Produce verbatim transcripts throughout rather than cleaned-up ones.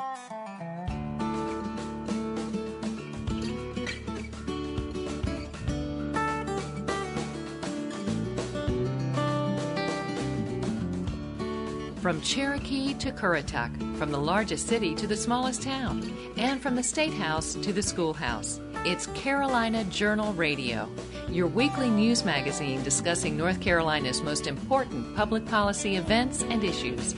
From Cherokee to Currituck, from the largest city to the smallest town, and from the State House to the schoolhouse, it's Carolina Journal Radio, your weekly news magazine discussing North Carolina's most important public policy events and issues.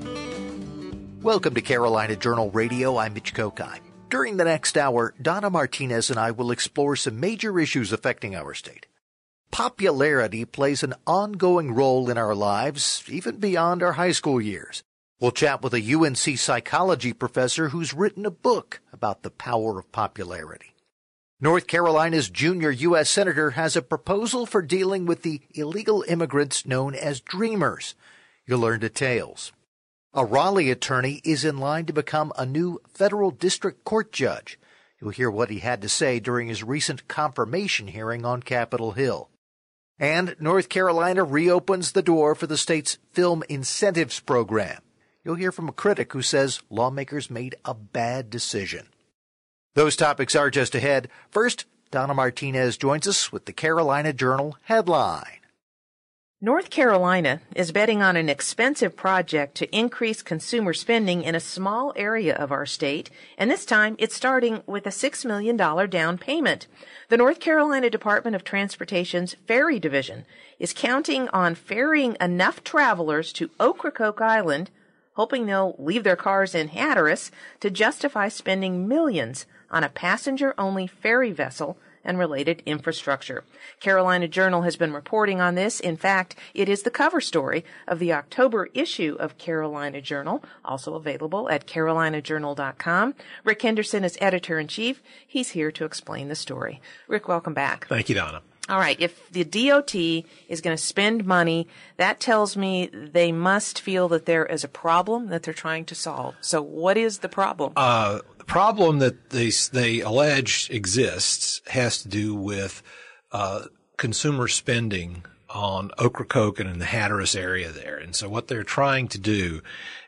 Welcome to Carolina Journal Radio. I'm Mitch Kokai. During the next hour, Donna Martinez and I will explore some major issues affecting our state. Popularity plays an ongoing role in our lives, even beyond our high school years. We'll chat with a U N C psychology professor who's written a book about the power of popularity. North Carolina's junior U S Senator has a proposal for dealing with the illegal immigrants known as Dreamers. You'll learn details. A Raleigh attorney is in line to become a new federal district court judge. You'll hear what he had to say during his recent confirmation hearing on Capitol Hill. And North Carolina reopens the door for the state's film incentives program. You'll hear from a critic who says lawmakers made a bad decision. Those topics are just ahead. First, Donna Martinez joins us with the Carolina Journal headline. North Carolina is betting on an expensive project to increase consumer spending in a small area of our state, and this time it's starting with a six million dollars down payment. The North Carolina Department of Transportation's Ferry Division is counting on ferrying enough travelers to Ocracoke Island, hoping they'll leave their cars in Hatteras, to justify spending millions on a passenger-only ferry vessel and related infrastructure. Carolina Journal has been reporting on this. In fact, it is the cover story of the October issue of Carolina Journal, also available at carolina journal dot com. Rick Henderson is editor-in-chief. He's here to explain the story. Rick, welcome back. Thank you, Donna. All right, if the D O T is going to spend money, that tells me they must feel that there is a problem that they're trying to solve. So what is the problem? Uh, the problem that they, they allege exists has to do with uh, consumer spending on Ocracoke and in the Hatteras area there. And so what they're trying to do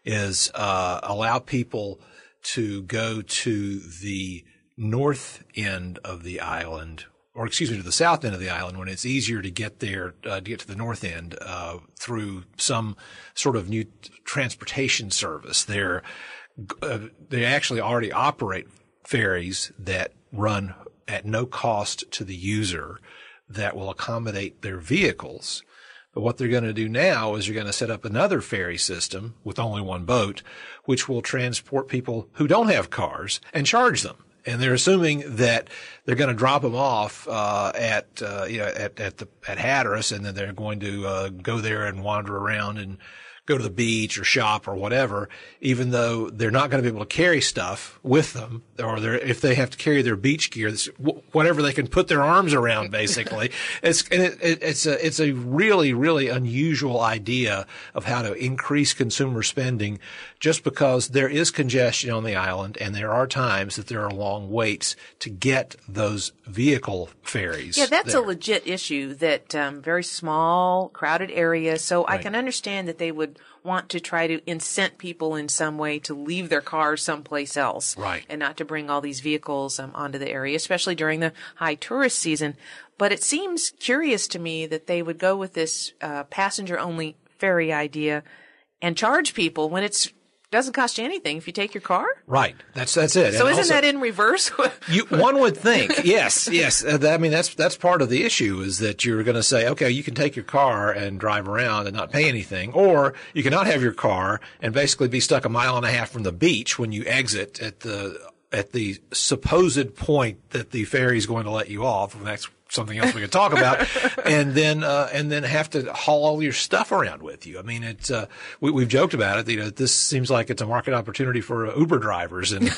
is uh, allow people to go to the north end of the island, or excuse me, to the south end of the island, when it's easier to get there, uh, to get to the north end, uh, through some sort of new transportation service. They're, uh, they actually already operate ferries that run at no cost to the user that will accommodate their vehicles. But what they're going to do now is you're going to set up another ferry system with only one boat, which will transport people who don't have cars and charge them. And they're assuming that they're going to drop them off uh, at uh, you know at at the at Hatteras, and then they're going to uh, go there and wander around and go to the beach or shop or whatever, even though they're not going to be able to carry stuff with them, or they're, if they have to carry their beach gear, whatever they can put their arms around, basically. It's and it, it, it's a it's a really really unusual idea of how to increase consumer spending, just because there is congestion on the island, and there are times that there are long waits to get those vehicle ferries. Yeah, that's there. a legit issue. That um, very small, crowded area. So Right. I can understand that they would want to try to incent people in some way to leave their cars someplace else. Right. And not to bring all these vehicles um, onto the area, especially during the high tourist season. But it seems curious to me that they would go with this uh, passenger-only ferry idea and charge people when it's doesn't cost you anything if you take your car. Right. That's that's it. So And isn't also, that in reverse? You, one would think, yes, yes. Uh, I mean, that's that's part of the issue, is that you're going to say, okay, you can take your car and drive around and not pay anything, or you cannot have your car and basically be stuck a mile and a half from the beach when you exit at the at the supposed point that the ferry is going to let you off. And that's something else we could talk about, and then uh, and then have to haul all your stuff around with you. I mean, it's uh, we, we've joked about it. You know, this seems like it's a market opportunity for uh, Uber drivers in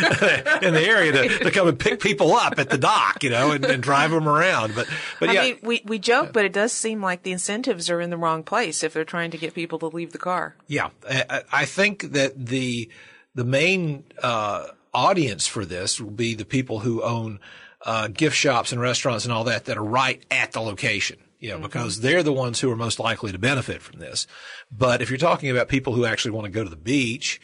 in the area to, to come and pick people up at the dock, you know, and, and drive them around. But but I yeah, mean, we we joke, but it does seem like the incentives are in the wrong place if they're trying to get people to leave the car. yeah, I, I think that the the main uh, audience for this will be the people who own Uh, gift shops and restaurants and all that that are right at the location, you know, mm-hmm. because they're the ones who are most likely to benefit from this. But if you're talking about people who actually want to go to the beach,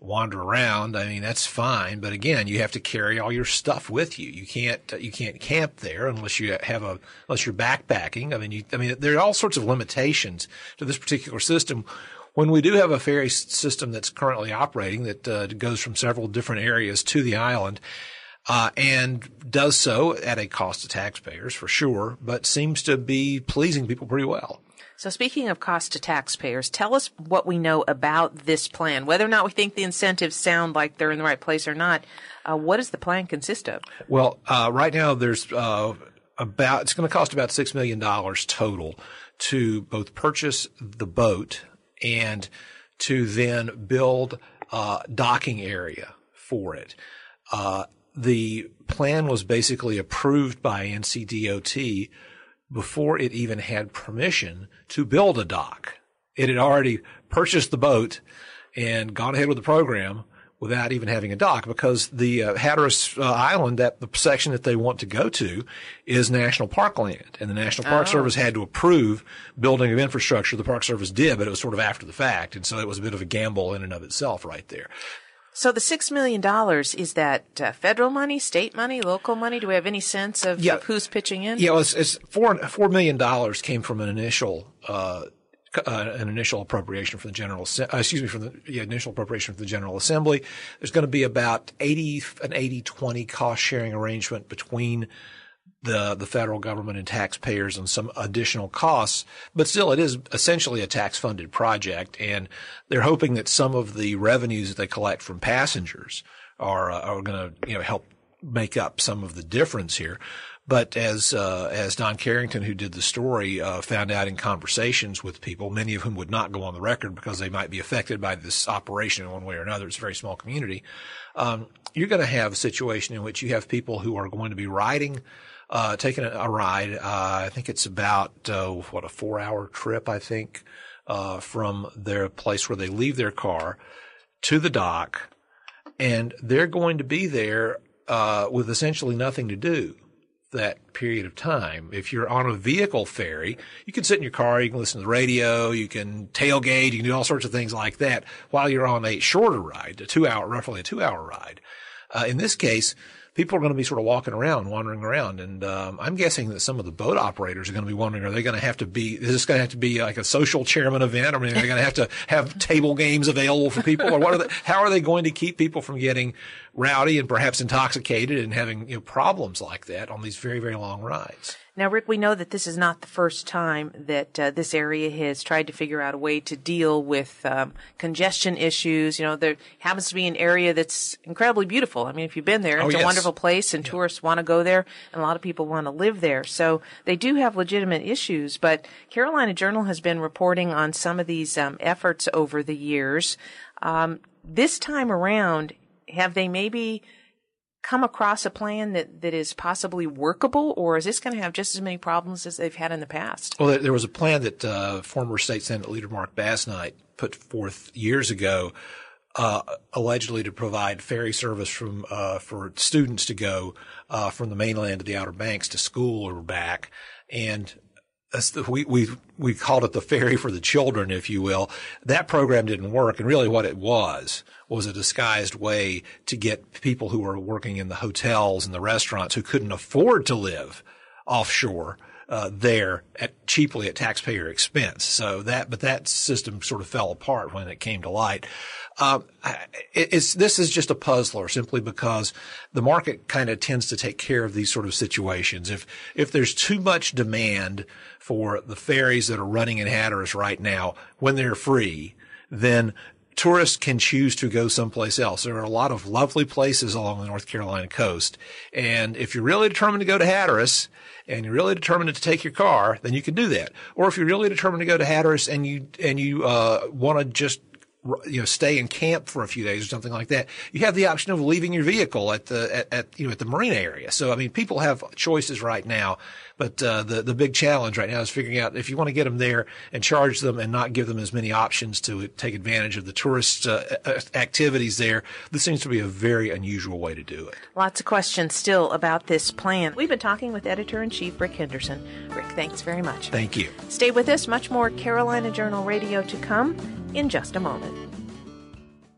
wander around, I mean, that's fine. But again, you have to carry all your stuff with you. You can't, you can't camp there unless you have a, unless you're backpacking. I mean, you, I mean, there are all sorts of limitations to this particular system. When we do have a ferry system that's currently operating that uh, goes from several different areas to the island, uh, and does so at a cost to taxpayers for sure, but seems to be pleasing people pretty well. So speaking of cost to taxpayers, tell us what we know about this plan, whether or not we think the incentives sound like they're in the right place or not. Uh, what does the plan consist of? Well, uh, right now there's uh, about, it's going to cost about six million dollars total to both purchase the boat and to then build a docking area for it. Uh, the plan was basically approved by N C D O T before it even had permission to build a dock. It had already purchased the boat and gone ahead with the program without even having a dock, because the uh, Hatteras uh, Island, that the section that they want to go to, is national park land, and the National Park oh. Service had to approve building of infrastructure. The Park Service did, but it was sort of after the fact, and so it was a bit of a gamble in and of itself right there. So the six million dollars, is that uh, federal money, state money, local money? Do we have any sense of, yeah. of who's pitching in? Yeah, well, it's, it's four, four million dollars came from an initial uh Uh, an initial appropriation from the General, uh, excuse me, from the yeah, initial appropriation from the General Assembly. There's going to be about eighty, an eighty twenty cost sharing arrangement between the, the federal government and taxpayers and some additional costs. But still, it is essentially a tax funded project. And they're hoping that some of the revenues that they collect from passengers are, uh, are going to, you know, help make up some of the difference here. But as uh, as Don Carrington, who did the story, uh, found out in conversations with people, many of whom would not go on the record because they might be affected by this operation in one way or another. It's a very small community. Um, you're going to have a situation in which you have people who are going to be riding, uh, taking a, a ride. Uh, I think it's about uh, what a four-hour trip, I think, uh, from their place where they leave their car to the dock, and they're going to be there uh, with essentially nothing to do that period of time. If you're on a vehicle ferry, you can sit in your car, you can listen to the radio, you can tailgate, you can do all sorts of things like that while you're on a shorter ride, a two hour, roughly a two hour ride. Uh, in this case, people are going to be sort of walking around, wandering around. And, um, I'm guessing that some of the boat operators are going to be wondering, are they going to have to be, is this going to have to be like a social chairman event? I mean, are they going to have to have table games available for people, or what are they, how are they going to keep people from getting rowdy and perhaps intoxicated and having, you know, problems like that on these very, very long rides? Now, Rick, we know that this is not the first time that uh, this area has tried to figure out a way to deal with um, congestion issues. You know, there happens to be an area that's incredibly beautiful. I mean, if you've been there, it's oh, yes. a wonderful place, and yeah. tourists want to go there, and a lot of people want to live there. So they do have legitimate issues. But Carolina Journal has been reporting on some of these um, efforts over the years. Um, this time around, have they maybe come across a plan that, that is possibly workable, or is this going to have just as many problems as they've had in the past? Well, there was a plan that uh, former State Senate Leader Mark Basnight put forth years ago, uh, allegedly to provide ferry service from uh, for students to go uh, from the mainland to the Outer Banks to school or back, and That's the, we, we, we called it the ferry for the children, if you will. That program didn't work. And really what it was, was a disguised way to get people who were working in the hotels and the restaurants who couldn't afford to live offshore, uh, there at cheaply at taxpayer expense. So that, but that system sort of fell apart when it came to light. Um, it, it's, this is just a puzzler simply because the market kind of tends to take care of these sort of situations. If, if there's too much demand for the ferries that are running in Hatteras right now when they're free, then tourists can choose to go someplace else. There are a lot of lovely places along the North Carolina coast. And if you're really determined to go to Hatteras and you're really determined to take your car, then you can do that. Or if you're really determined to go to Hatteras and you, and you, uh, want to just, you know, stay in camp for a few days or something like that, you have the option of leaving your vehicle at the, at, at you know, at the marina area. So, I mean, people have choices right now, but, uh, the, the big challenge right now is figuring out if you want to get them there and charge them and not give them as many options to take advantage of the tourist, uh, activities there. This seems to be a very unusual way to do it. Lots of questions still about this plan. We've been talking with Editor-in-Chief Rick Henderson. Rick, thanks very much. Thank you. Stay with us. Much more Carolina Journal Radio to come in just a moment.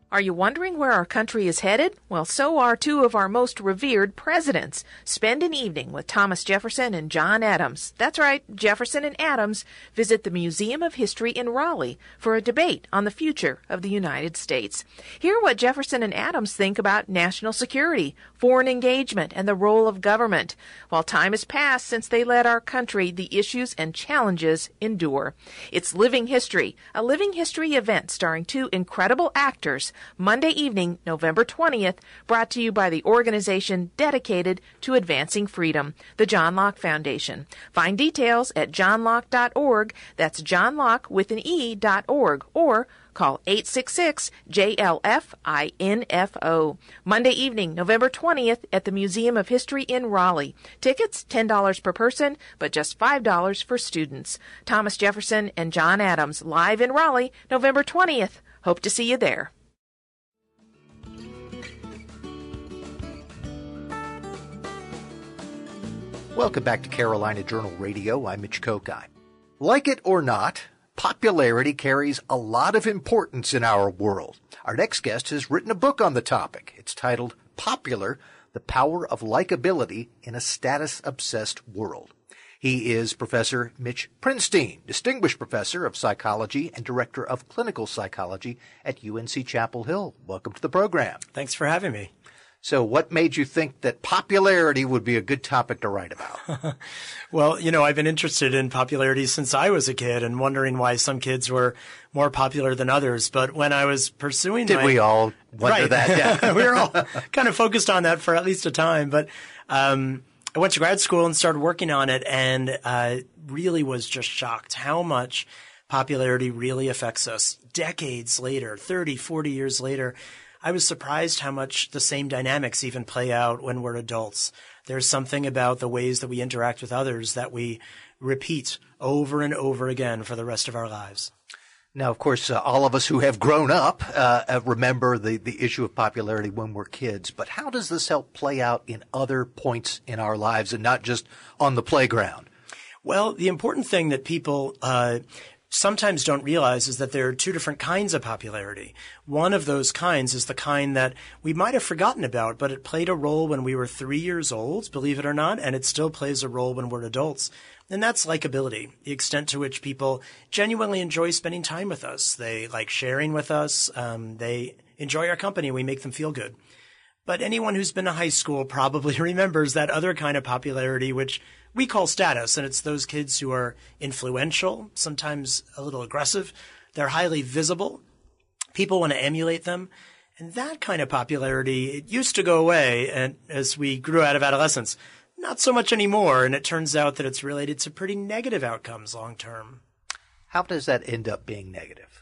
Are you wondering where our country is headed? Well, so are two of our most revered presidents. Spend an evening with Thomas Jefferson and John Adams. That's right, Jefferson and Adams visit the Museum of History in Raleigh for a debate on the future of the United States. Hear what Jefferson and Adams think about national security, foreign engagement, and the role of government. While time has passed since they led our country, the issues and challenges endure. It's Living History, a living history event starring two incredible actors, Monday evening, November twentieth, brought to you by the organization dedicated to advancing freedom, the John Locke Foundation. Find details at john locke dot org. That's John Locke with an E dot org, or call eight six six J L F I N F O. Monday evening, November twentieth, at the Museum of History in Raleigh. Tickets, ten dollars per person, but just five dollars for students. Thomas Jefferson and John Adams, live in Raleigh, November twentieth. Hope to see you there. Welcome back to Carolina Journal Radio. I'm Mitch Kokai. Like it or not, popularity carries a lot of importance in our world. Our next guest has written a book on the topic. It's titled Popular: The Power of Likability in a Status-Obsessed World. He is Professor Mitch Prinstein, Distinguished Professor of Psychology and Director of Clinical Psychology at U N C Chapel Hill. Welcome to the program. Thanks for having me. So what made you think that popularity would be a good topic to write about? Well, you know, I've been interested in popularity since I was a kid and wondering why some kids were more popular than others. But when I was pursuing Did my, we all wonder right. that? Yeah. We were all kind of focused on that for at least a time. But um, I went to grad school and started working on it, and uh, really was just shocked how much popularity really affects us decades later, thirty, forty years later. I was surprised how much the same dynamics even play out when we're adults. There's something about the ways that we interact with others that we repeat over and over again for the rest of our lives. Now, of course, uh, all of us who have grown up uh, remember the, the issue of popularity when we're kids. But how does this help play out in other points in our lives and not just on the playground? Well, the important thing that people uh sometimes don't realize is that there are two different kinds of popularity. One of those kinds is the kind that we might have forgotten about, but it played a role when we were three years old, believe it or not, and it still plays a role when we're adults. And that's likability, the extent to which people genuinely enjoy spending time with us. They like sharing with us. Um, they enjoy our company. We make them feel good. But anyone who's been to high school probably remembers that other kind of popularity, which we call status, and it's those kids who are influential, sometimes a little aggressive. They're highly visible. People want to emulate them. And that kind of popularity, it used to go away and as we grew out of adolescence. Not so much anymore, and it turns out that it's related to pretty negative outcomes long term. How does that end up being negative?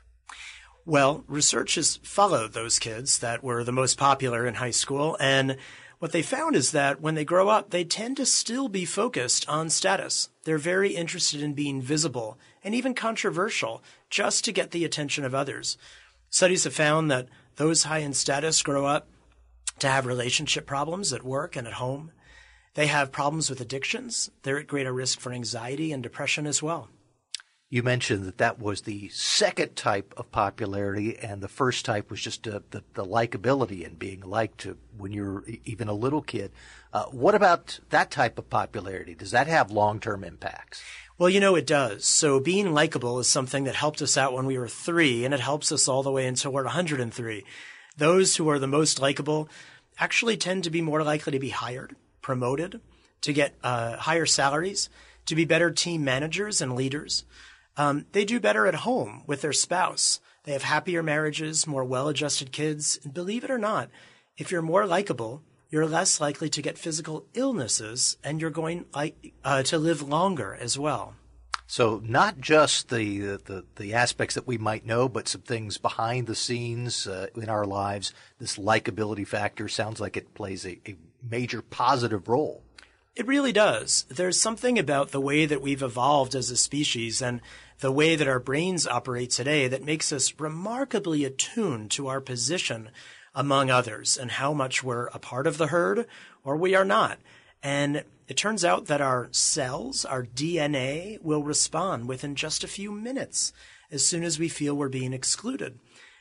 Well, research has followed those kids that were the most popular in high school, and what they found is that when they grow up, they tend to still be focused on status. They're very interested in being visible and even controversial just to get the attention of others. Studies have found that those high in status grow up to have relationship problems at work and at home. They have problems with addictions. They're at greater risk for anxiety and depression as well. You mentioned that that was the second type of popularity, and the first type was just uh, the, the likability and being liked to when you're even a little kid. Uh, what about that type of popularity? Does that have long-term impacts? Well, you know, it does. So being likable is something that helped us out when we were three, and it helps us all the way until we're one hundred three. Those who are the most likable actually tend to be more likely to be hired, promoted, to get uh, higher salaries, to be better team managers and leaders. Um, they do better at home with their spouse. They have happier marriages, more well-adjusted kids. And believe it or not, if you're more likable, you're less likely to get physical illnesses, and you're going like, uh, to live longer as well. So not just the, the, the aspects that we might know, but some things behind the scenes uh, in our lives. This likability factor sounds like it plays a, a major positive role. It really does. There's something about the way that we've evolved as a species and the way that our brains operate today that makes us remarkably attuned to our position among others and how much we're a part of the herd or we are not. And it turns out that our cells, our D N A, will respond within just a few minutes as soon as we feel we're being excluded.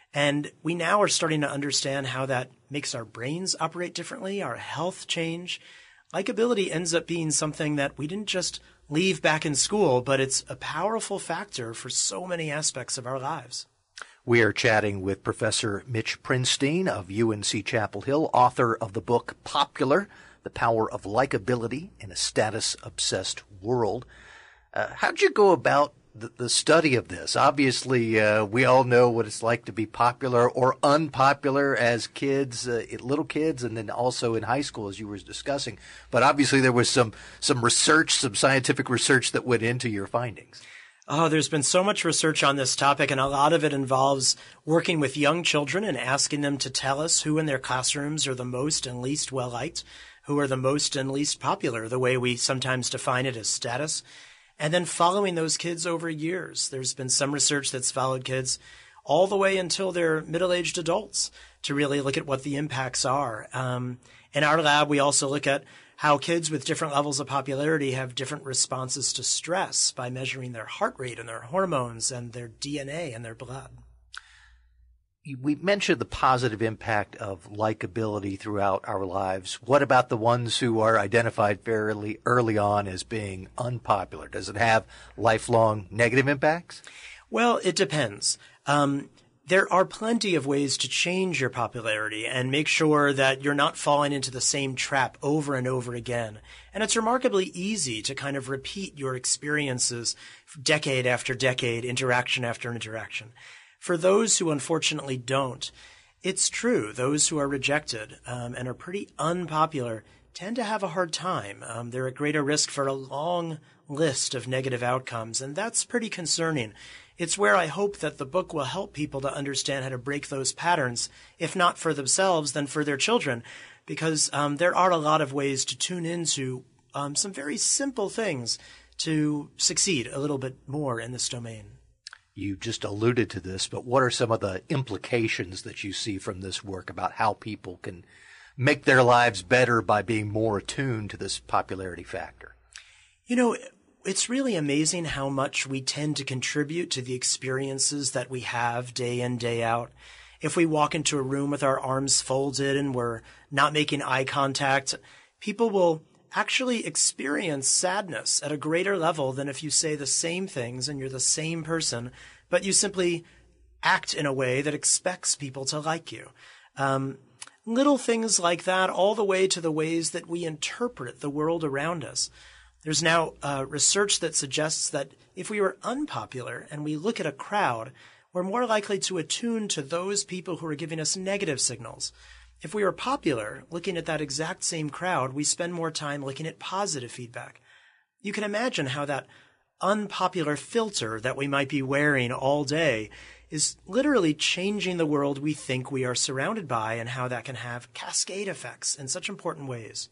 And we now are starting to understand how that makes our brains operate differently, our health change. Likability ends up being something that we didn't just leave back in school, but it's a powerful factor for so many aspects of our lives. We are chatting with Professor Mitch Prinstein of U N C Chapel Hill, author of the book Popular, The Power of Likability in a Status-Obsessed World. Uh, how'd you go about the, the study of this? Obviously, uh, we all know what it's like to be popular or unpopular as kids, uh, little kids, and then also in high school, as you were discussing. But obviously there was some, some research, some scientific research that went into your findings. Oh, there's been so much research on this topic, and a lot of it involves working with young children and asking them to tell us who in their classrooms are the most and least well-liked, who are the most and least popular, the way we sometimes define it as status, and then following those kids over years. There's been some research that's followed kids all the way until they're middle-aged adults to really look at what the impacts are. Um, in our lab, we also look at how kids with different levels of popularity have different responses to stress by measuring their heart rate and their hormones and their D N A and their blood. We mentioned the positive impact of likability throughout our lives. What about the ones who are identified fairly early on as being unpopular? Does it have lifelong negative impacts? Well, it depends. Um, There are plenty of ways to change your popularity and make sure that you're not falling into the same trap over and over again. And it's remarkably easy to kind of repeat your experiences decade after decade, interaction after interaction. For those who unfortunately don't, it's true. Those who are rejected um, and are pretty unpopular tend to have a hard time. Um, they're at greater risk for a long list of negative outcomes, and that's pretty concerning. It's where I hope that the book will help people to understand how to break those patterns, if not for themselves, then for their children, because um, there are a lot of ways to tune into um, some very simple things to succeed a little bit more in this domain. You just alluded to this, but what are some of the implications that you see from this work about how people can make their lives better by being more attuned to this popularity factor? You know, it's really amazing how much we tend to contribute to the experiences that we have day in, day out. If we walk into a room with our arms folded and we're not making eye contact, people will actually experience sadness at a greater level than if you say the same things and you're the same person, but you simply act in a way that expects people to like you. Um, little things like that, all the way to the ways that we interpret the world around us. There's now uh, research that suggests that if we were unpopular and we look at a crowd, we're more likely to attune to those people who are giving us negative signals. If we were popular, looking at that exact same crowd, we spend more time looking at positive feedback. You can imagine how that unpopular filter that we might be wearing all day is literally changing the world we think we are surrounded by, and how that can have cascade effects in such important ways.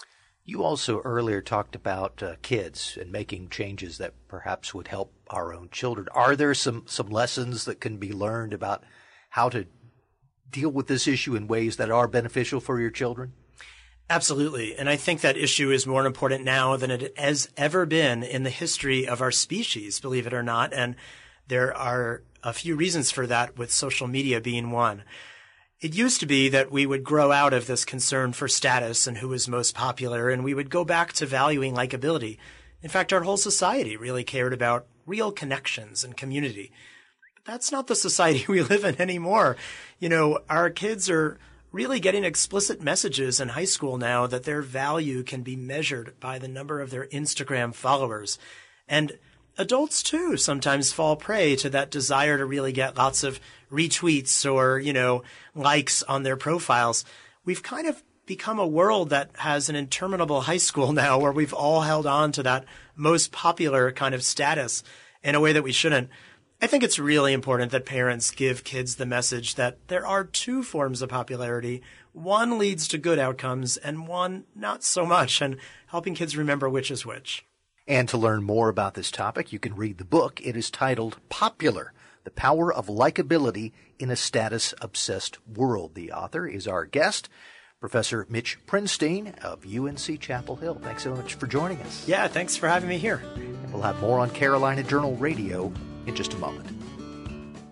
You also earlier talked about uh, kids and making changes that perhaps would help our own children. Are there some, some lessons that can be learned about how to deal with this issue in ways that are beneficial for your children? Absolutely. And I think that issue is more important now than it has ever been in the history of our species, believe it or not. And there are a few reasons for that, with social media being one. It used to be that we would grow out of this concern for status and who was most popular, and we would go back to valuing likability. In fact, our whole society really cared about real connections and community. But that's not the society we live in anymore. You know, our kids are really getting explicit messages in high school now that their value can be measured by the number of their Instagram followers. And adults, too, sometimes fall prey to that desire to really get lots of retweets or, you know, likes on their profiles. We've kind of become a world that has an interminable high school now, where we've all held on to that most popular kind of status in a way that we shouldn't. I think it's really important that parents give kids the message that there are two forms of popularity. One leads to good outcomes and one not so much, and helping kids remember which is which. And to learn more about this topic, you can read the book. It is titled Popular, The Power of Likability in a Status-Obsessed World. The author is our guest, Professor Mitch Prinstein of U N C Chapel Hill. Thanks so much for joining us. Yeah, thanks for having me here. We'll have more on Carolina Journal Radio in just a moment.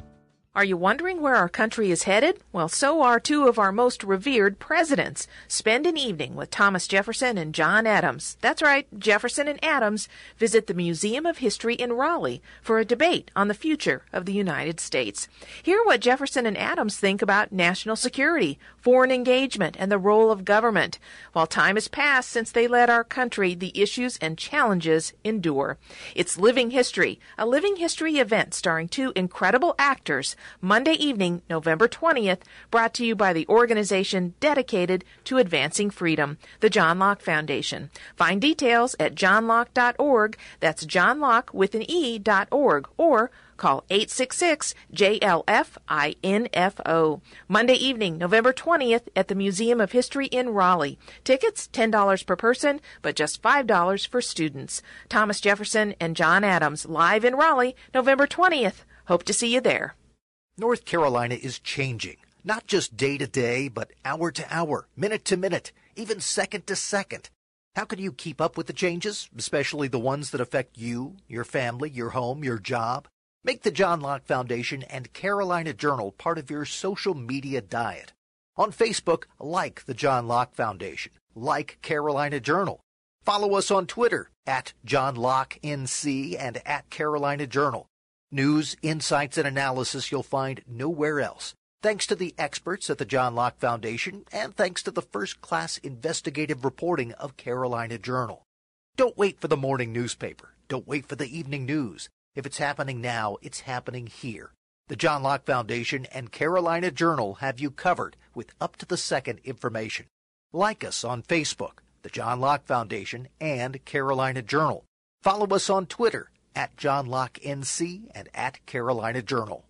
Are you wondering where our country is headed? Well, so are two of our most revered presidents. Spend an evening with Thomas Jefferson and John Adams. That's right, Jefferson and Adams visit the Museum of History in Raleigh for a debate on the future of the United States. Hear what Jefferson and Adams think about national security, foreign engagement, and the role of government. While time has passed since they led our country, the issues and challenges endure. It's Living History, a living history event starring two incredible actors, Monday evening, November twentieth, brought to you by the organization dedicated to advancing freedom, the John Locke Foundation. Find details at john locke dot org. That's John Locke with an E dot org, or call eight six six J L F I N F O. Monday evening, November twentieth at the Museum of History in Raleigh. Tickets ten dollars per person, but just five dollars for students. Thomas Jefferson and John Adams live in Raleigh, November twentieth. Hope to see you there. North Carolina is changing, not just day to day, but hour to hour, minute to minute, even second to second. How can you keep up with the changes, especially the ones that affect you, your family, your home, your job? Make the John Locke Foundation and Carolina Journal part of your social media diet. On Facebook, like the John Locke Foundation, like Carolina Journal. Follow us on Twitter at John Locke N C and at Carolina Journal. News, insights, and analysis you'll find nowhere else. Thanks to the experts at the John Locke Foundation, and thanks to the first-class investigative reporting of Carolina Journal. Don't wait for the morning newspaper. Don't wait for the evening news. If it's happening now, it's happening here. The John Locke Foundation and Carolina Journal have you covered with up-to-the-second information. Like us on Facebook, the John Locke Foundation and Carolina Journal. Follow us on Twitter at John Locke N C and at Carolina Journal.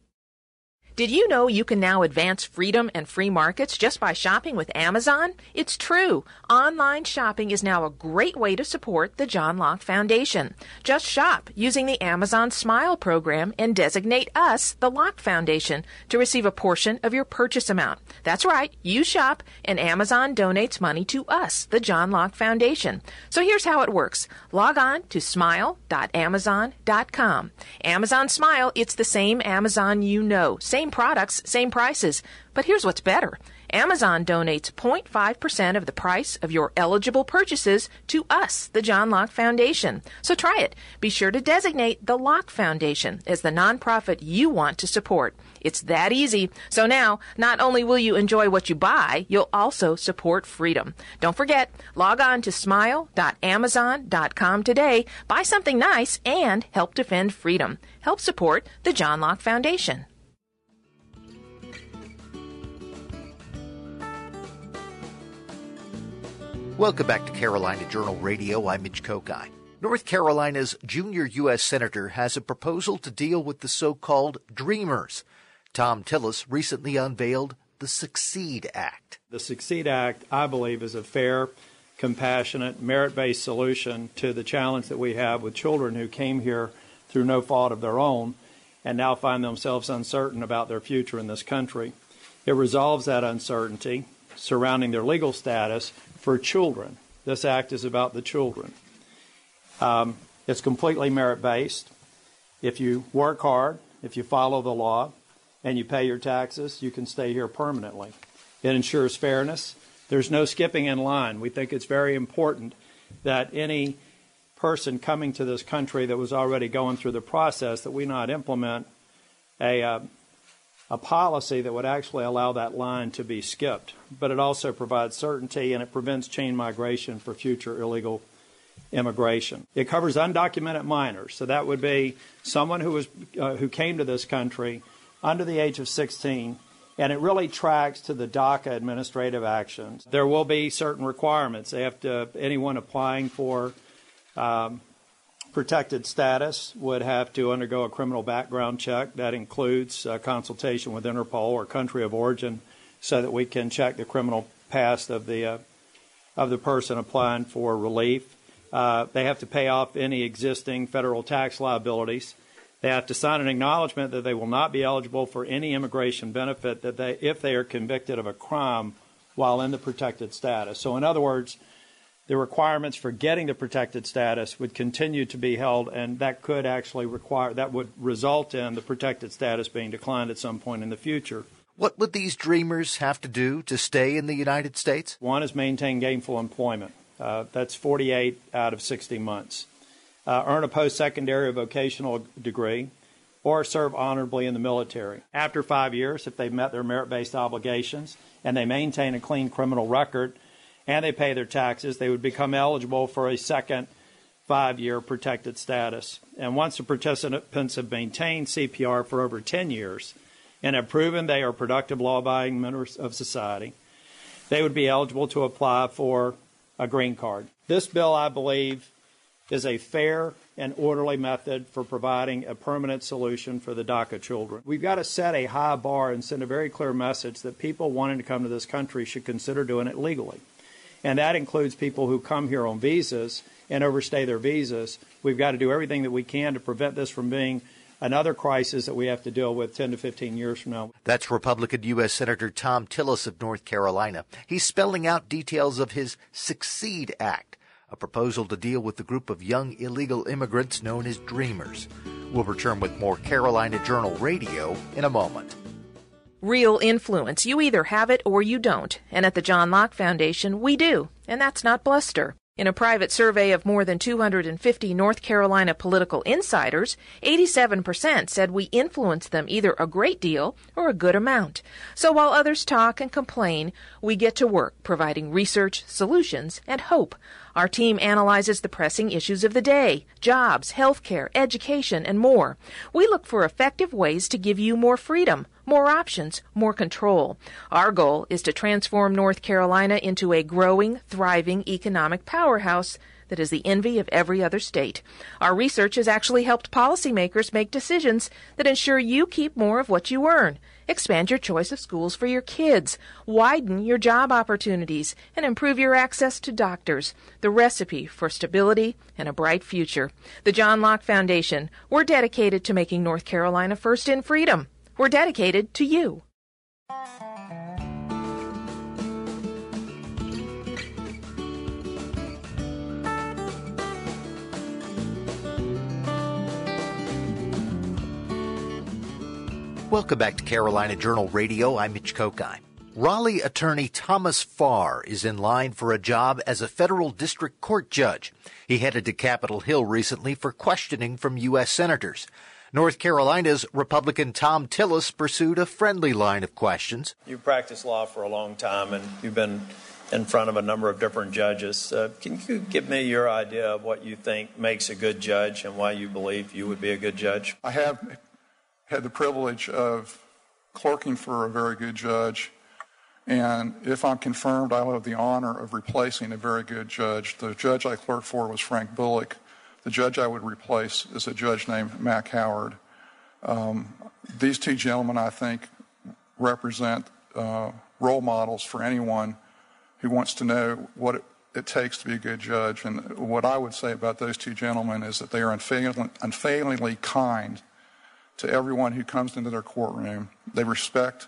Did you know you can now advance freedom and free markets just by shopping with Amazon? It's true. Online shopping is now a great way to support the John Locke Foundation. Just shop using the Amazon Smile program and designate us, the Locke Foundation, to receive a portion of your purchase amount. That's right. You shop and Amazon donates money to us, the John Locke Foundation. So here's how it works. Log on to smile dot amazon dot com. Amazon Smile, it's the same Amazon you know. Same products, same prices. But here's what's better. Amazon donates zero point five percent of the price of your eligible purchases to us, the John Locke Foundation. So try it. Be sure to designate the Locke Foundation as the nonprofit you want to support. It's that easy. So now, not only will you enjoy what you buy, you'll also support freedom. Don't forget, log on to smile dot amazon dot com today, buy something nice, and help defend freedom. Help support the John Locke Foundation. Welcome back to Carolina Journal Radio. I'm Mitch Kokai. North Carolina's junior U S Senator has a proposal to deal with the so-called Dreamers. Tom Tillis recently unveiled the Succeed Act. The Succeed Act, I believe, is a fair, compassionate, merit-based solution to the challenge that we have with children who came here through no fault of their own and now find themselves uncertain about their future in this country. It resolves that uncertainty surrounding their legal status for children. This act is about the children. Um, it's completely merit-based. If you work hard, if you follow the law, and you pay your taxes, you can stay here permanently. It ensures fairness. There's no skipping in line. We think it's very important that any person coming to this country that was already going through the process, that we not implement a uh, a policy that would actually allow that line to be skipped. But it also provides certainty, and it prevents chain migration for future illegal immigration. It covers undocumented minors, so that would be someone who was uh, who came to this country under the age of sixteen, and it really tracks to the DACA administrative actions. There will be certain requirements. They have to, anyone applying for um, protected status would have to undergo a criminal background check. That includes uh, consultation with Interpol or country of origin, so that we can check the criminal past of the uh, of the person applying for relief. Uh, they have to pay off any existing federal tax liabilities. They have to sign an acknowledgement that they will not be eligible for any immigration benefit that they, if they are convicted of a crime while in the protected status. So in other words, the requirements for getting the protected status would continue to be held, and that could actually require, that would result in the protected status being declined at some point in the future. What would these dreamers have to do to stay in the United States? One is maintain gainful employment. Uh, that's forty-eight out of sixty months. Uh, earn a post-secondary or vocational degree, or serve honorably in the military. After five years, if they've met their merit-based obligations and they maintain a clean criminal record and they pay their taxes, they would become eligible for a second five-year protected status. And once the participants have maintained C P R for over ten years and have proven they are productive, law-abiding members of society, they would be eligible to apply for a green card. This bill, I believe, is a fair and orderly method for providing a permanent solution for the DACA children. We've got to set a high bar and send a very clear message that people wanting to come to this country should consider doing it legally. And that includes people who come here on visas and overstay their visas. We've got to do everything that we can to prevent this from being another crisis that we have to deal with ten to fifteen years from now. That's Republican U S Senator Thom Tillis of North Carolina. He's spelling out details of his SUCCEED Act, a proposal to deal with the group of young illegal immigrants known as Dreamers. We'll return with more Carolina Journal Radio in a moment. Real influence. You either have it or you don't. And at the John Locke Foundation, we do. And that's not bluster. In a private survey of more than two hundred fifty North Carolina political insiders, eighty-seven percent said we influence them either a great deal or a good amount. So while others talk and complain, we get to work providing research, solutions, and hope. Our team analyzes the pressing issues of the day, jobs, healthcare, education, and more. We look for effective ways to give you more freedom, more options, more control. Our goal is to transform North Carolina into a growing, thriving economic powerhouse that is the envy of every other state. Our research has actually helped policymakers make decisions that ensure you keep more of what you earn. Expand your choice of schools for your kids, widen your job opportunities, and improve your access to doctors. The recipe for stability and a bright future. The John Locke Foundation, we're dedicated to making North Carolina first in freedom. We're dedicated to you. Welcome back to Carolina Journal Radio. I'm Mitch Kokai. Raleigh attorney Thomas Farr is in line for a job as a federal district court judge. He headed to Capitol Hill recently for questioning from U S senators. North Carolina's Republican Thom Tillis pursued a friendly line of questions. You've practiced law for a long time, and you've been in front of a number of different judges. Uh, can you give me your idea of what you think makes a good judge and why you believe you would be a good judge? I have had the privilege of clerking for a very good judge, and if I'm confirmed, I will have the honor of replacing a very good judge. The judge I clerked for was Frank Bullock. The judge I would replace is a judge named Mac Howard. Um, these two gentlemen, I think, represent uh, role models for anyone who wants to know what it, it takes to be a good judge. And what I would say about those two gentlemen is that they are unfailing, unfailingly kind to everyone who comes into their courtroom. They respect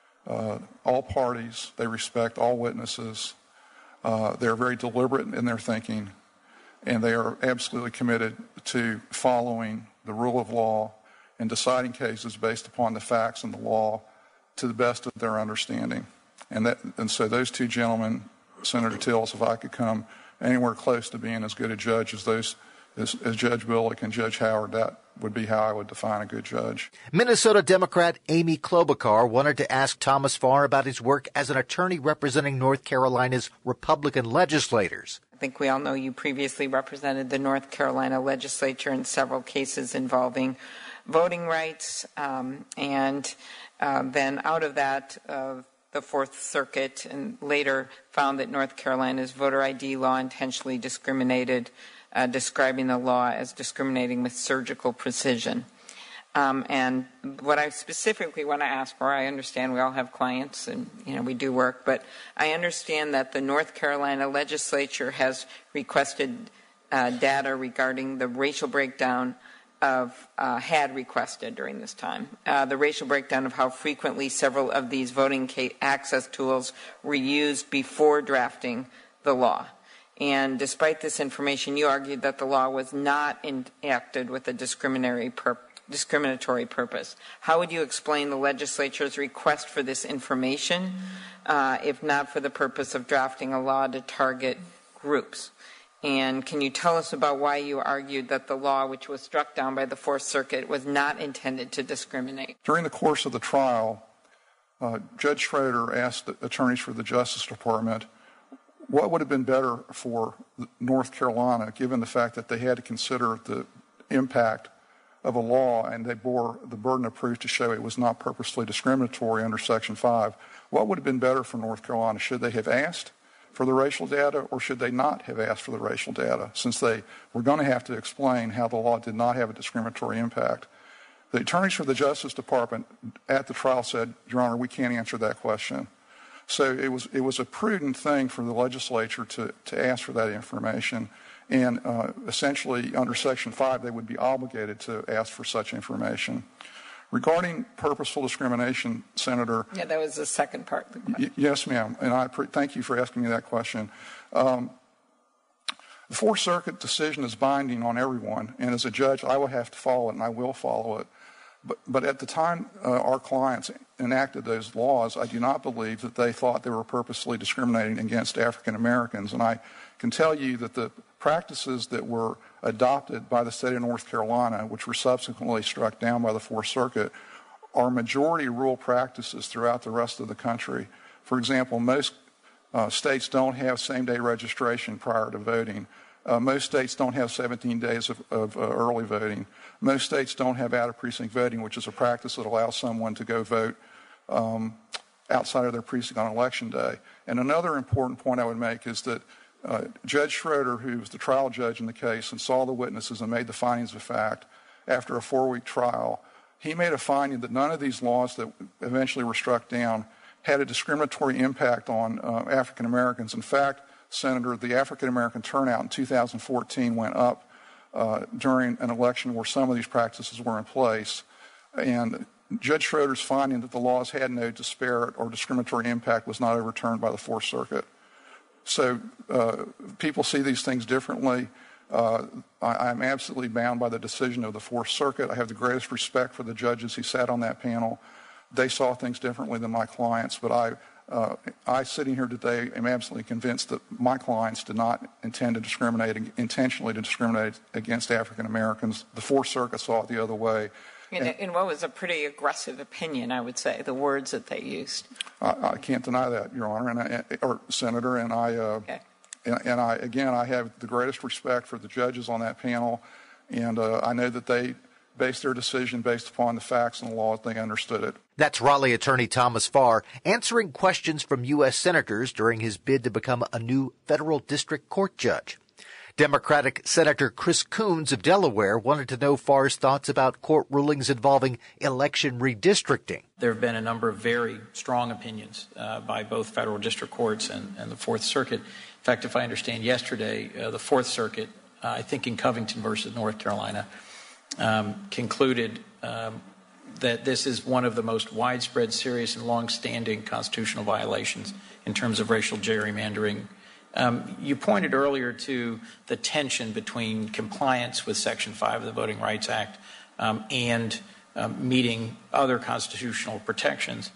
uh, all parties. They respect all witnesses. Uh, they're very deliberate in their thinking, and they are absolutely committed to following the rule of law and deciding cases based upon the facts and the law to the best of their understanding. And that, and so those two gentlemen, Senator Tillis, if I could come anywhere close to being as good a judge as those as, as Judge Bullock and Judge Howard, that would be how I would define a good judge. Minnesota Democrat Amy Klobuchar wanted to ask Thomas Farr about his work as an attorney representing North Carolina's Republican legislators. I think we all know you previously represented the North Carolina legislature in several cases involving voting rights, um, and uh, then out of that, uh, the Fourth Circuit and later found that North Carolina's voter I D law intentionally discriminated, uh, describing the law as discriminating with surgical precision. Um, and what I specifically want to ask for, I understand we all have clients and, you know, we do work, but I understand that the North Carolina legislature has requested uh, data regarding the racial breakdown of, uh, had requested during this time, uh, the racial breakdown of how frequently several of these voting access tools were used before drafting the law. And despite this information, you argued that the law was not enacted with a discriminatory, pur- discriminatory purpose. How would you explain the legislature's request for this information, uh, if not for the purpose of drafting a law to target groups? And can you tell us about why you argued that the law, which was struck down by the Fourth Circuit, was not intended to discriminate? During the course of the trial, uh, Judge Schroeder asked the attorneys for the Justice Department what would have been better for North Carolina, given the fact that they had to consider the impact of a law and they bore the burden of proof to show it was not purposely discriminatory under Section five. What would have been better for North Carolina? Should they have asked for the racial data, or should they not have asked for the racial data, since they were going to have to explain how the law did not have a discriminatory impact? The attorneys for the Justice Department at the trial said, Your Honor, we can't answer that question. So it was it was a prudent thing for the legislature to, to ask for that information, and uh, essentially under Section five they would be obligated to ask for such information. Regarding purposeful discrimination, Senator. Yeah, that was the second part of the question. Y- yes, ma'am, and I pre- thank you for asking me that question. Um, the Fourth Circuit decision is binding on everyone, and as a judge, I will have to follow it, and I will follow it. But, but at the time uh, our clients enacted those laws, I do not believe that they thought they were purposely discriminating against African Americans, and I can tell you that the practices that were adopted by the state of North Carolina, which were subsequently struck down by the Fourth Circuit, are majority rule practices throughout the rest of the country. For example, most uh, states don't have same-day registration prior to voting. Uh, most states don't have seventeen days of, of uh, early voting. Most states don't have out-of-precinct voting, which is a practice that allows someone to go vote um, outside of their precinct on election day. And another important point I would make is that Uh, Judge Schroeder, who was the trial judge in the case and saw the witnesses and made the findings of fact after a four-week trial, he made a finding that none of these laws that eventually were struck down had a discriminatory impact on uh, African Americans. In fact, Senator, the African American turnout in two thousand fourteen went up uh, during an election where some of these practices were in place. And Judge Schroeder's finding that the laws had no disparate or discriminatory impact was not overturned by the Fourth Circuit. So uh, people see these things differently. Uh, I, I'm absolutely bound by the decision of the Fourth Circuit. I have the greatest respect for the judges who sat on that panel. They saw things differently than my clients, but I, uh, I sitting here today, am absolutely convinced that my clients did not intend to discriminate, intentionally to discriminate against African Americans. The Fourth Circuit saw it the other way. In, in what was a pretty aggressive opinion, I would say, the words that they used. I, I can't deny that, Your Honor, and I, or Senator, and I, uh, okay. and, and I, again, I have the greatest respect for the judges on that panel, and uh, I know that they based their decision based upon the facts and the law as they understood it. That's Raleigh attorney Thomas Farr answering questions from U S senators during his bid to become a new federal district court judge. Democratic Senator Chris Coons of Delaware wanted to know Farr's thoughts about court rulings involving election redistricting. There have been a number of very strong opinions uh, by both federal district courts and, and the Fourth Circuit. In fact, if I understand yesterday, uh, the Fourth Circuit, uh, I think in Covington versus North Carolina, um, concluded um, that this is one of the most widespread, serious, and long-standing constitutional violations in terms of racial gerrymandering. Um, you pointed earlier to the tension between compliance with Section five of the Voting Rights Act um, and um, meeting other constitutional protections.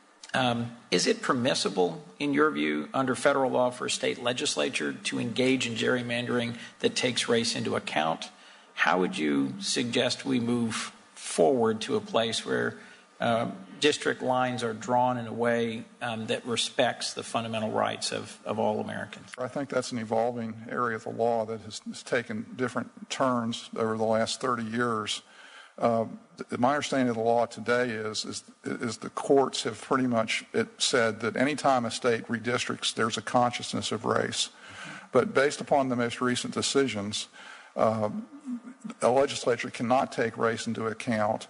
Um, is it permissible, in your view, under federal law for a state legislature to engage in gerrymandering that takes race into account? How would you suggest we move forward to a place where uh, district lines are drawn in a way um, that respects the fundamental rights of, of all Americans? I think that's an evolving area of the law that has, has taken different turns over the last thirty years. Uh, my understanding of the law today is, is, is the courts have pretty much it said that any time a state redistricts, there's a consciousness of race. But based upon the most recent decisions, uh, a legislature cannot take race into account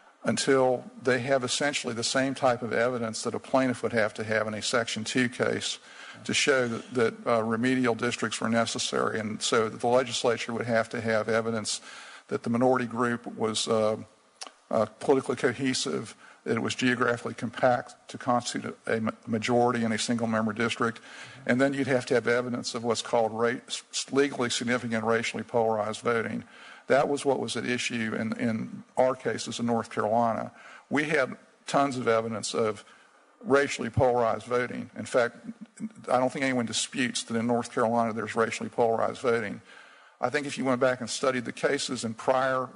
until they have essentially the same type of evidence that a plaintiff would have to have in a Section two case to show that, that uh, remedial districts were necessary. And so the legislature would have to have evidence that the minority group was uh, uh, politically cohesive, that it was geographically compact to constitute a majority in a single-member district, and then you'd have to have evidence of what's called ra- legally significant racially polarized voting. That was what was at issue in, in our cases in North Carolina. We had tons of evidence of racially polarized voting. In fact, I don't think anyone disputes that in North Carolina there's racially polarized voting. I think if you went back and studied the cases in prior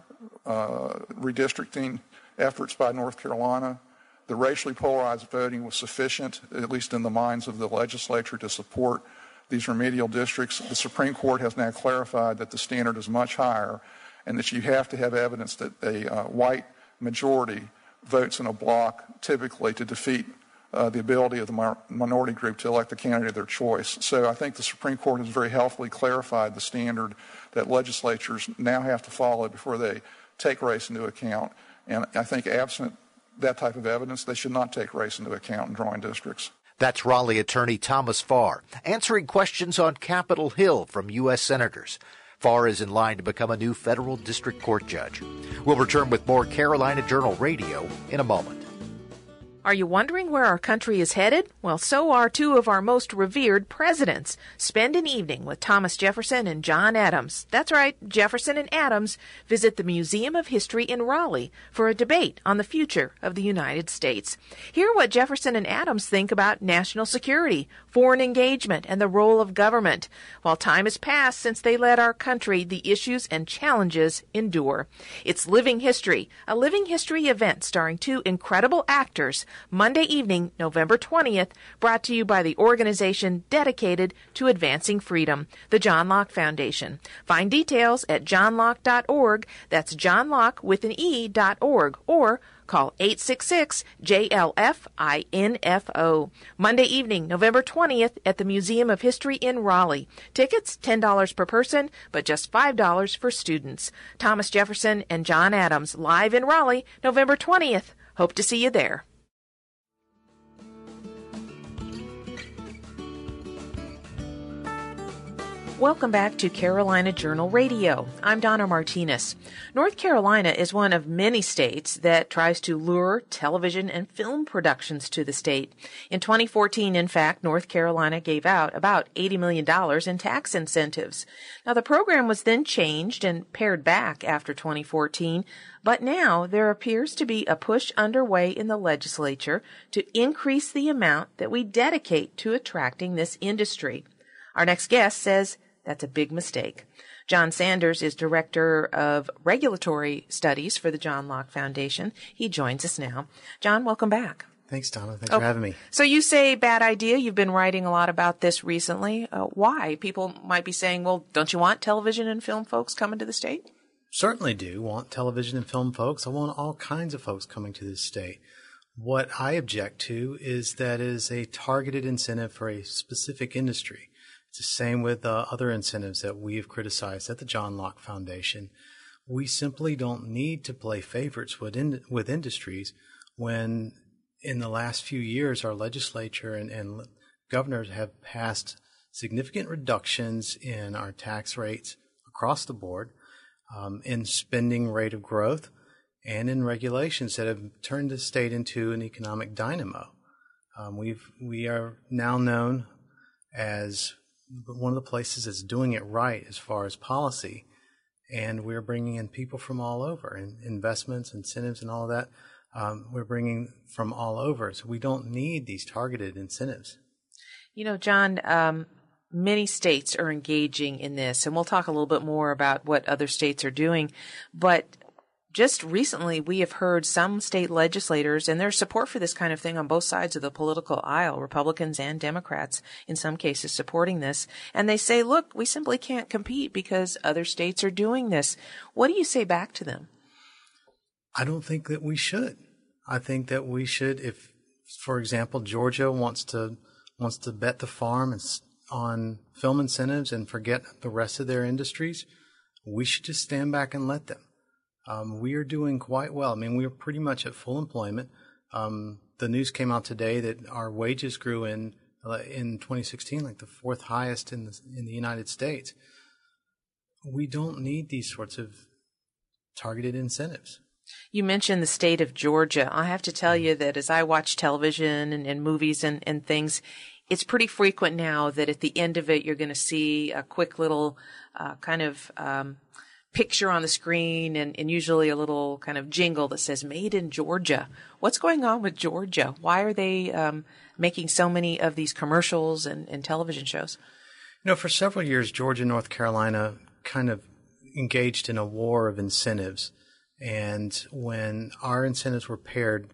uh, redistricting efforts by North Carolina, the racially polarized voting was sufficient, at least in the minds of the legislature, to support these remedial districts. The Supreme Court has now clarified that the standard is much higher and that you have to have evidence that a uh, white majority votes in a block typically to defeat Uh, the ability of the mar- minority group to elect the candidate of their choice. So I think the Supreme Court has very healthily clarified the standard that legislatures now have to follow before they take race into account. And I think absent that type of evidence, they should not take race into account in drawing districts. That's Raleigh attorney Thomas Farr answering questions on Capitol Hill from U S senators. Farr is in line to become a new federal district court judge. We'll return with more Carolina Journal Radio in a moment. Are you wondering where our country is headed? Well, so are two of our most revered presidents. Spend an evening with Thomas Jefferson and John Adams. That's right, Jefferson and Adams visit the Museum of History in Raleigh for a debate on the future of the United States. Hear what Jefferson and Adams think about national security, foreign engagement, and the role of government. While time has passed since they led our country, the issues and challenges endure. It's Living History, a living history event starring two incredible actors, Monday evening, November twentieth, brought to you by the organization dedicated to advancing freedom, the John Locke Foundation. Find details at john locke dot org. That's John Locke with an E dot org, or call eight six six J L F I N F O. Monday evening, November twentieth, at the Museum of History in Raleigh. Tickets, ten dollars per person, but just five dollars for students. Thomas Jefferson and John Adams, live in Raleigh, November twentieth. Hope to see you there. Welcome back to Carolina Journal Radio. I'm Donna Martinez. North Carolina is one of many states that tries to lure television and film productions to the state. In twenty fourteen, in fact, North Carolina gave out about eighty million dollars in tax incentives. Now, the program was then changed and pared back after twenty fourteen, but now there appears to be a push underway in the legislature to increase the amount that we dedicate to attracting this industry. Our next guest says that's a big mistake. John Sanders is Director of Regulatory Studies for the John Locke Foundation. He joins us now. John, welcome back. Thanks, Donna. Thanks oh, for having me. So you say bad idea. You've been writing a lot about this recently. Uh, why? People might be saying, well, don't you want television and film folks coming to the state? Certainly do want television and film folks. I want all kinds of folks coming to this state. What I object to is that it is a targeted incentive for a specific industry. It's the same with uh, other incentives that we have criticized at the John Locke Foundation. We simply don't need to play favorites with, in, with industries when in the last few years our legislature and, and governors have passed significant reductions in our tax rates across the board, um, in spending rate of growth, and in regulations that have turned the state into an economic dynamo. Um, we've, we are now known as one of the places that's doing it right as far as policy, and we're bringing in people from all over, and investments, incentives, and all of that. Um, we're bringing from all over, so we don't need these targeted incentives. You know, John, um, many states are engaging in this, and we'll talk a little bit more about what other states are doing, but just recently, we have heard some state legislators and there's support for this kind of thing on both sides of the political aisle, Republicans and Democrats, in some cases supporting this. And they say, look, we simply can't compete because other states are doing this. What do you say back to them? I don't think that we should. I think that we should, if, for example, Georgia wants to wants to bet the farm on film incentives and forget the rest of their industries, we should just stand back and let them. Um, we are doing quite well. I mean, we are pretty much at full employment. Um, the news came out today that our wages grew in uh, in twenty sixteen, like the fourth highest in the, in the United States. We don't need these sorts of targeted incentives. You mentioned the state of Georgia. I have to tell you that as I watch television and, and movies and, and things, it's pretty frequent now that at the end of it, you're going to see a quick little uh, kind of um, picture on the screen and, and usually a little kind of jingle that says "Made in Georgia." What's going on with Georgia? Why are they um, making so many of these commercials and, and television shows? You know, for several years, Georgia and North Carolina kind of engaged in a war of incentives. And when our incentives were paired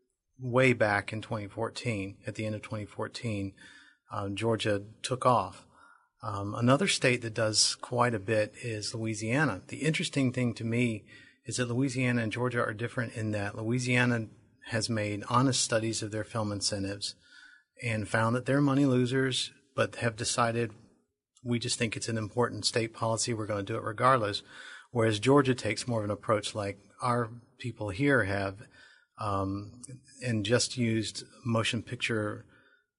way back in twenty fourteen, at the end of twenty fourteen, um, Georgia took off. Um, another state that does quite a bit is Louisiana. The interesting thing to me is that Louisiana and Georgia are different in that Louisiana has made honest studies of their film incentives and found that they're money losers, but have decided we just think it's an important state policy. We're going to do it regardless. Whereas Georgia takes more of an approach like our people here have, um, and just used motion picture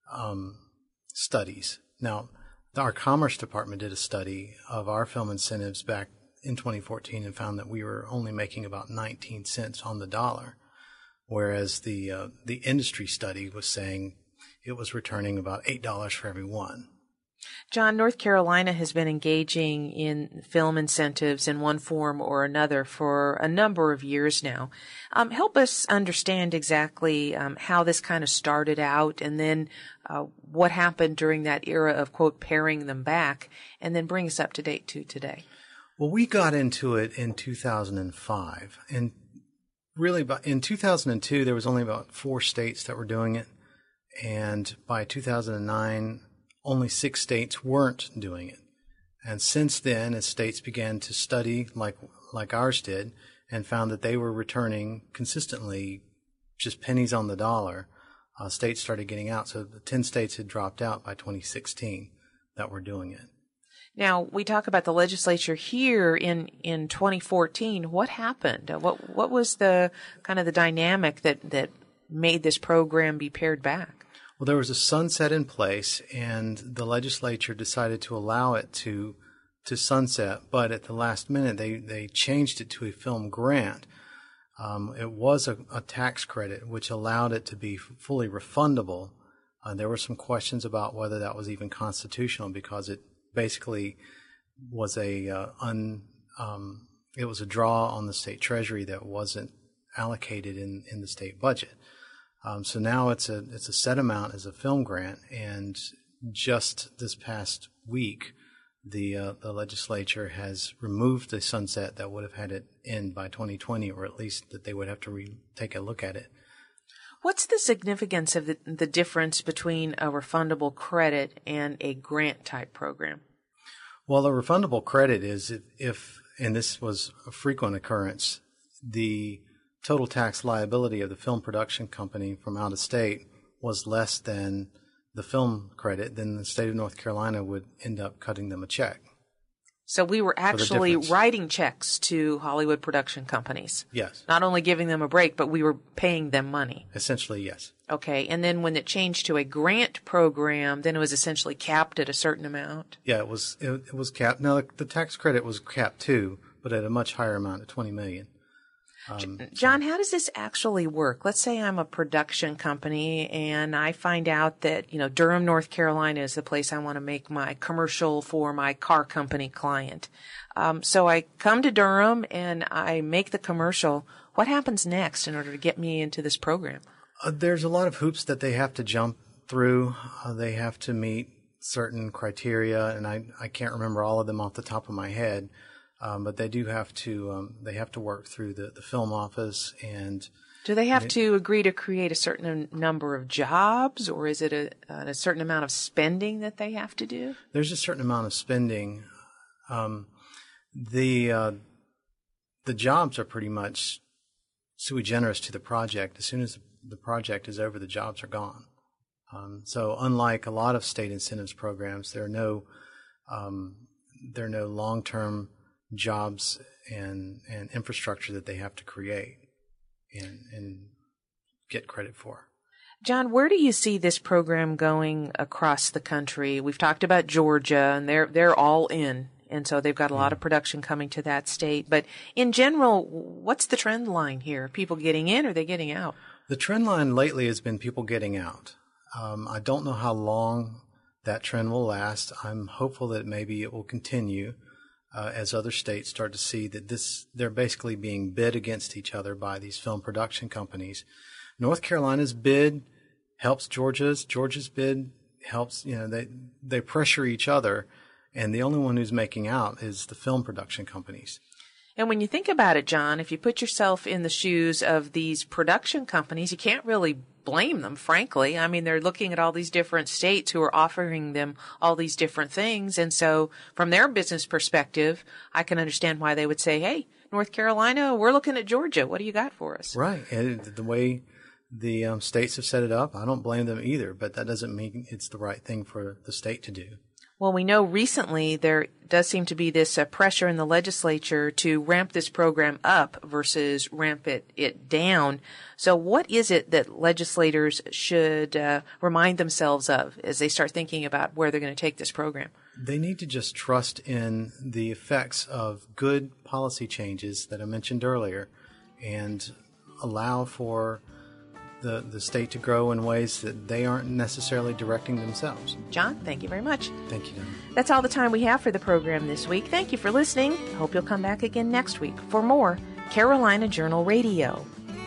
um, studies. Now, our Commerce Department did a study of our film incentives back in twenty fourteen and found that we were only making about nineteen cents on the dollar, whereas the uh, the industry study was saying it was returning about eight dollars for every one. John, North Carolina has been engaging in film incentives in one form or another for a number of years now. Um, help us understand exactly um, how this kind of started out and then uh, what happened during that era of, quote, paring them back, and then bring us up to date to today. Well, we got into it in two thousand five. And really, in two thousand two, there was only about four states that were doing it. And by two thousand nine, only six states weren't doing it. And since then, as states began to study like like ours did and found that they were returning consistently just pennies on the dollar, uh, states started getting out. So the ten states had dropped out by twenty sixteen that were doing it. Now, we talk about the legislature here in, in twenty fourteen. What happened? What what was the kind of the dynamic that, that made this program be pared back? Well, there was a sunset in place, and the legislature decided to allow it to to sunset. But at the last minute, they, they changed it to a film grant. Um, it was a, a tax credit, which allowed it to be fully refundable. Uh, there were some questions about whether that was even constitutional because it basically was a uh, un um, it was a draw on the state treasury that wasn't allocated in, in the state budget. Um, so now it's a it's a set amount as a film grant, and just this past week, the uh, the legislature has removed the sunset that would have had it end by twenty twenty, or at least that they would have to re- take a look at it. What's the significance of the, the difference between a refundable credit and a grant type program? Well, the refundable credit is if, if and this was a frequent occurrence, the total tax liability of the film production company from out of state was less than the film credit, then the state of North Carolina would end up cutting them a check. So we were actually writing checks to Hollywood production companies. Yes. Not only giving them a break, but we were paying them money. Essentially, yes. Okay. And then when it changed to a grant program, then it was essentially capped at a certain amount. Yeah, it was it, it was capped. Now, the, the tax credit was capped too, but at a much higher amount of twenty million dollars. Um, John, how does this actually work? Let's say I'm a production company and I find out that, you know, Durham, North Carolina is the place I want to make my commercial for my car company client. Um, so I come to Durham and I make the commercial. What happens next in order to get me into this program? Uh, there's a lot of hoops that they have to jump through. Uh, they have to meet certain criteria, and I, I can't remember all of them off the top of my head. Um, but they do have to um, they have to work through the, the film office. And do they have it, to agree to create a certain number of jobs, or is it a, a certain amount of spending that they have to do? There's a certain amount of spending. Um, the uh, the jobs are pretty much sui generis to the project. As soon as the project is over, the jobs are gone. Um, so unlike a lot of state incentives programs, there are no um, there are no long term jobs and, and infrastructure that they have to create and, and get credit for. John, where do you see this program going across the country? We've talked about Georgia, and they're they're all in And so they've got a lot of production coming to that state. But in general, what's the trend line here? Are people getting in or are they getting out? The trend line lately has been people getting out. Um, I don't know how long that trend will last. I'm hopeful that maybe it will continue uh, as other states start to see that this they're basically being bid against each other by these film production companies. North Carolina's bid helps Georgia's. Georgia's bid helps, you know, they they pressure each other, and the only one who's making out is the film production companies. And when you think about it, John, if you put yourself in the shoes of these production companies, you can't really blame them, frankly. I mean, they're looking at all these different states who are offering them all these different things. And so from their business perspective, I can understand why they would say, hey, North Carolina, we're looking at Georgia. What do you got for us? Right. And the way the um, states have set it up, I don't blame them either, but that doesn't mean it's the right thing for the state to do. Well, we know recently there does seem to be this uh, pressure in the legislature to ramp this program up versus ramp it, it down. So what is it that legislators should uh, remind themselves of as they start thinking about where they're going to take this program? They need to just trust in the effects of good policy changes that I mentioned earlier and allow for the, the state to grow in ways that they aren't necessarily directing themselves. John, thank you very much. Thank you, Donna. That's all the time we have for the program this week. Thank you for listening. Hope you'll come back again next week for more Carolina Journal Radio.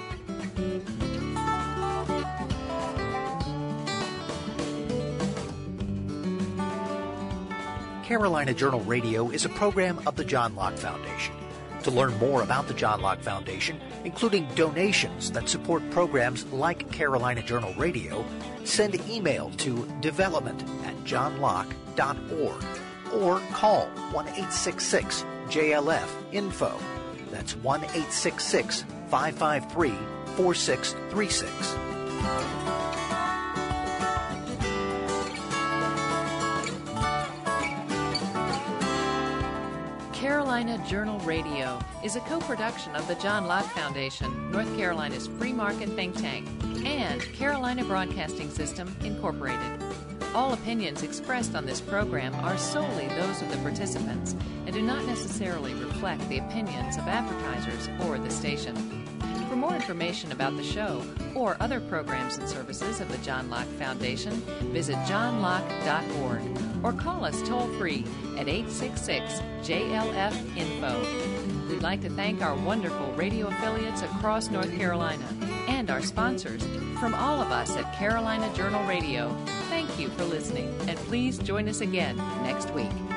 Carolina Journal Radio is a program of the John Locke Foundation. To learn more about the John Locke Foundation, including donations that support programs like Carolina Journal Radio, send email to development at john locke dot org or call one eight six six J L F info. That's one eight six six, five five three, four six three six. Carolina Journal Radio is a co-production of the John Locke Foundation, North Carolina's free market think tank, and Carolina Broadcasting System, Incorporated. All opinions expressed on this program are solely those of the participants and do not necessarily reflect the opinions of advertisers or the station. For more information about the show or other programs and services of the John Locke Foundation, visit john locke dot org or call us toll-free at eight six six J L F info. We'd like to thank our wonderful radio affiliates across North Carolina and our sponsors. From all of us at Carolina Journal Radio, thank you for listening, and please join us again next week.